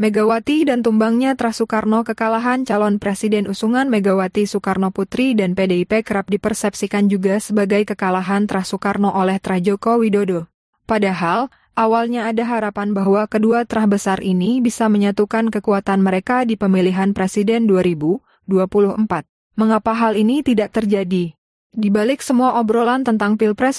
Megawati dan tumbangnya Trah Soekarno. Kekalahan calon presiden usungan Megawati Soekarno Putri dan PDIP kerap dipersepsikan juga sebagai kekalahan Trah Soekarno oleh Trah Joko Widodo. Padahal, awalnya ada harapan bahwa kedua trah besar ini bisa menyatukan kekuatan mereka di pemilihan presiden 2024. Mengapa hal ini tidak terjadi? Di balik semua obrolan tentang Pilpres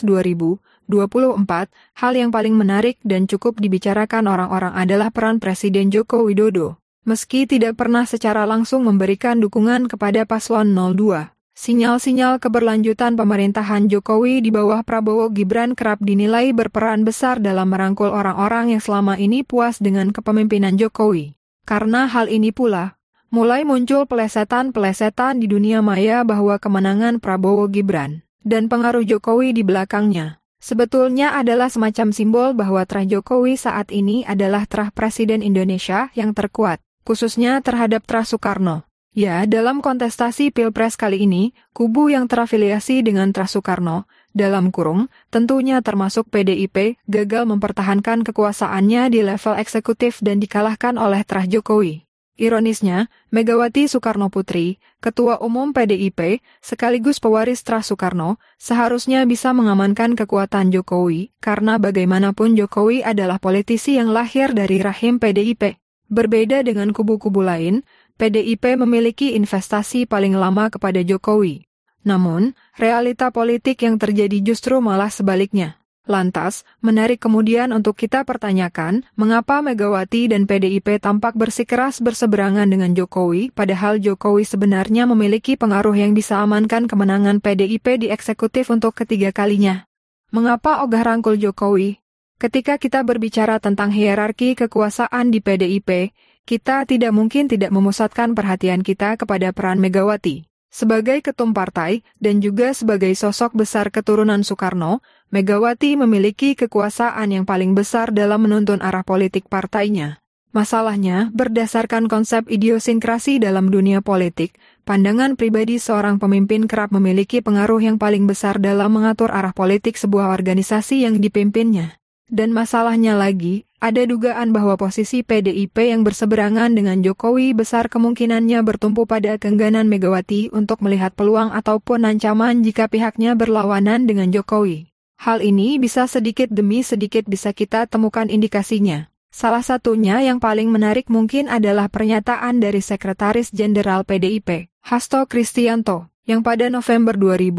2024, hal yang paling menarik dan cukup dibicarakan orang-orang adalah peran Presiden Joko Widodo. Meski tidak pernah secara langsung memberikan dukungan kepada paslon 02, sinyal-sinyal keberlanjutan pemerintahan Jokowi di bawah Prabowo Gibran kerap dinilai berperan besar dalam merangkul orang-orang yang selama ini puas dengan kepemimpinan Jokowi. Karena hal ini pula, mulai muncul pelesetan-pelesetan di dunia maya bahwa kemenangan Prabowo Gibran dan pengaruh Jokowi di belakangnya sebetulnya adalah semacam simbol bahwa trah Jokowi saat ini adalah trah Presiden Indonesia yang terkuat, khususnya terhadap Trah Soekarno. Ya, dalam kontestasi Pilpres kali ini, kubu yang terafiliasi dengan Trah Soekarno, dalam kurung, tentunya termasuk PDIP, gagal mempertahankan kekuasaannya di level eksekutif dan dikalahkan oleh Trah Jokowi. Ironisnya, Megawati Soekarno Putri, Ketua Umum PDIP, sekaligus pewaris Trah Soekarno, seharusnya bisa mengamankan kekuatan Jokowi, karena bagaimanapun Jokowi adalah politisi yang lahir dari rahim PDIP. Berbeda dengan kubu-kubu lain, PDIP memiliki investasi paling lama kepada Jokowi. Namun, realita politik yang terjadi justru malah sebaliknya. Lantas, menarik kemudian untuk kita pertanyakan, mengapa Megawati dan PDIP tampak bersikeras berseberangan dengan Jokowi, padahal Jokowi sebenarnya memiliki pengaruh yang bisa amankan kemenangan PDIP di eksekutif untuk ketiga kalinya. Mengapa ogah rangkul Jokowi? Ketika kita berbicara tentang hierarki kekuasaan di PDIP, kita tidak mungkin tidak memusatkan perhatian kita kepada peran Megawati. Sebagai ketum partai dan juga sebagai sosok besar keturunan Soekarno, Megawati memiliki kekuasaan yang paling besar dalam menuntun arah politik partainya. Masalahnya, berdasarkan konsep idiosinkrasi dalam dunia politik, pandangan pribadi seorang pemimpin kerap memiliki pengaruh yang paling besar dalam mengatur arah politik sebuah organisasi yang dipimpinnya. Dan masalahnya lagi, ada dugaan bahwa posisi PDIP yang berseberangan dengan Jokowi besar kemungkinannya bertumpu pada keengganan Megawati untuk melihat peluang ataupun ancaman jika pihaknya berlawanan dengan Jokowi. Hal ini bisa sedikit demi sedikit bisa kita temukan indikasinya. Salah satunya yang paling menarik mungkin adalah pernyataan dari Sekretaris Jenderal PDIP, Hasto Kristianto, yang pada November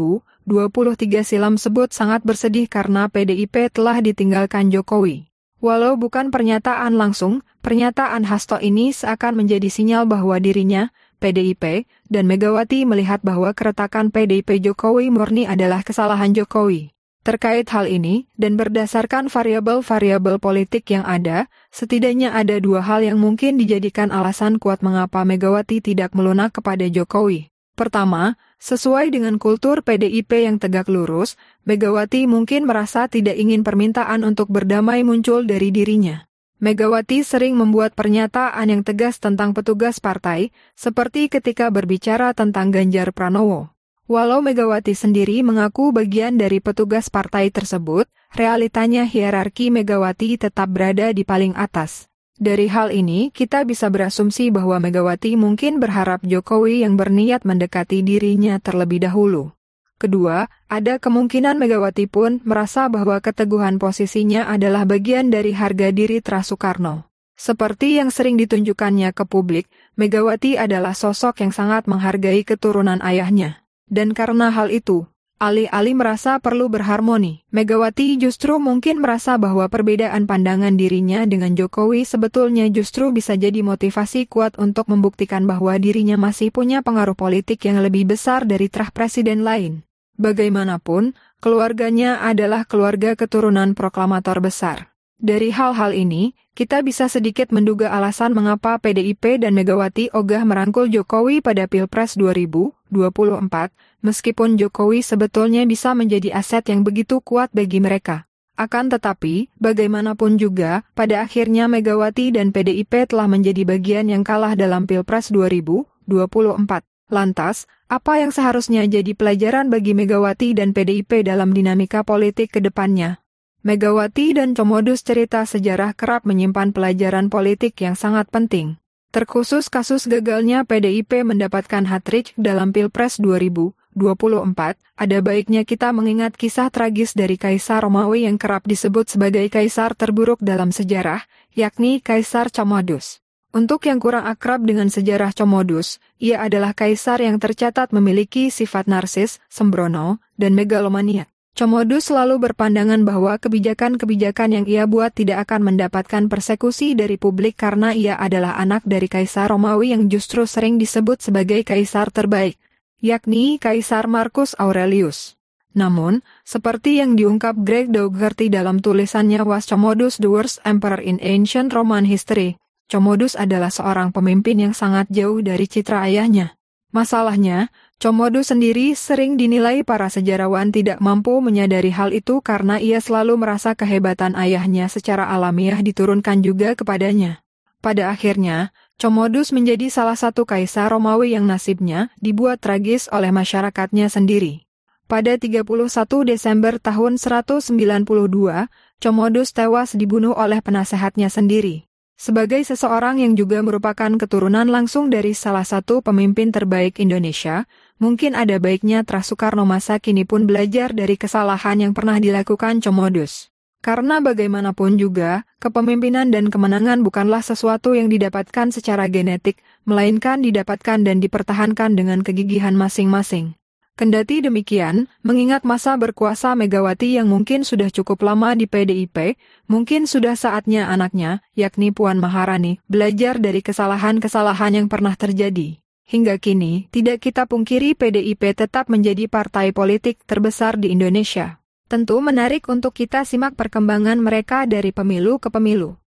2023 silam sebut sangat bersedih karena PDIP telah ditinggalkan Jokowi. Walau bukan pernyataan langsung, pernyataan Hasto ini seakan menjadi sinyal bahwa dirinya, PDIP, dan Megawati melihat bahwa keretakan PDIP Jokowi murni adalah kesalahan Jokowi. Terkait hal ini, dan berdasarkan variabel-variabel politik yang ada, setidaknya ada dua hal yang mungkin dijadikan alasan kuat mengapa Megawati tidak melunak kepada Jokowi. Pertama, sesuai dengan kultur PDIP yang tegak lurus, Megawati mungkin merasa tidak ingin permintaan untuk berdamai muncul dari dirinya. Megawati sering membuat pernyataan yang tegas tentang petugas partai, seperti ketika berbicara tentang Ganjar Pranowo. Walau Megawati sendiri mengaku bagian dari petugas partai tersebut, realitanya hierarki Megawati tetap berada di paling atas. Dari hal ini, kita bisa berasumsi bahwa Megawati mungkin berharap Jokowi yang berniat mendekati dirinya terlebih dahulu. Kedua, ada kemungkinan Megawati pun merasa bahwa keteguhan posisinya adalah bagian dari harga diri Trah Soekarno. Seperti yang sering ditunjukkannya ke publik, Megawati adalah sosok yang sangat menghargai keturunan ayahnya. Dan karena hal itu, alih-alih merasa perlu berharmoni, Megawati justru mungkin merasa bahwa perbedaan pandangan dirinya dengan Jokowi sebetulnya justru bisa jadi motivasi kuat untuk membuktikan bahwa dirinya masih punya pengaruh politik yang lebih besar dari trah presiden lain. Bagaimanapun, keluarganya adalah keluarga keturunan proklamator besar. Dari hal-hal ini, kita bisa sedikit menduga alasan mengapa PDIP dan Megawati ogah merangkul Jokowi pada Pilpres 2024, meskipun Jokowi sebetulnya bisa menjadi aset yang begitu kuat bagi mereka. Akan tetapi, bagaimanapun juga, pada akhirnya Megawati dan PDIP telah menjadi bagian yang kalah dalam Pilpres 2024. Lantas, apa yang seharusnya jadi pelajaran bagi Megawati dan PDIP dalam dinamika politik ke depannya? Megawati dan Commodus cerita sejarah kerap menyimpan pelajaran politik yang sangat penting. Terkhusus kasus gagalnya PDIP mendapatkan hat-trick dalam Pilpres 2024, ada baiknya kita mengingat kisah tragis dari Kaisar Romawi yang kerap disebut sebagai kaisar terburuk dalam sejarah, yakni Kaisar Commodus. Untuk yang kurang akrab dengan sejarah Commodus, ia adalah kaisar yang tercatat memiliki sifat narsis, sembrono, dan megalomania. Commodus selalu berpandangan bahwa kebijakan-kebijakan yang ia buat tidak akan mendapatkan persekusi dari publik karena ia adalah anak dari Kaisar Romawi yang justru sering disebut sebagai kaisar terbaik, yakni Kaisar Marcus Aurelius. Namun, seperti yang diungkap Greg Dougherty dalam tulisannya Was Commodus the Worst Emperor in Ancient Roman History, Commodus adalah seorang pemimpin yang sangat jauh dari citra ayahnya. Masalahnya, Commodus sendiri sering dinilai para sejarawan tidak mampu menyadari hal itu karena ia selalu merasa kehebatan ayahnya secara alamiah diturunkan juga kepadanya. Pada akhirnya, Commodus menjadi salah satu kaisar Romawi yang nasibnya dibuat tragis oleh masyarakatnya sendiri. Pada 31 Desember tahun 192, Commodus tewas dibunuh oleh penasehatnya sendiri. Sebagai seseorang yang juga merupakan keturunan langsung dari salah satu pemimpin terbaik Indonesia, mungkin ada baiknya Tras Soekarno masa kini pun belajar dari kesalahan yang pernah dilakukan Commodus. Karena bagaimanapun juga, kepemimpinan dan kemenangan bukanlah sesuatu yang didapatkan secara genetik, melainkan didapatkan dan dipertahankan dengan kegigihan masing-masing. Kendati demikian, mengingat masa berkuasa Megawati yang mungkin sudah cukup lama di PDIP, mungkin sudah saatnya anaknya, yakni Puan Maharani, belajar dari kesalahan-kesalahan yang pernah terjadi. Hingga kini, tidak kita pungkiri PDIP tetap menjadi partai politik terbesar di Indonesia. Tentu menarik untuk kita simak perkembangan mereka dari pemilu ke pemilu.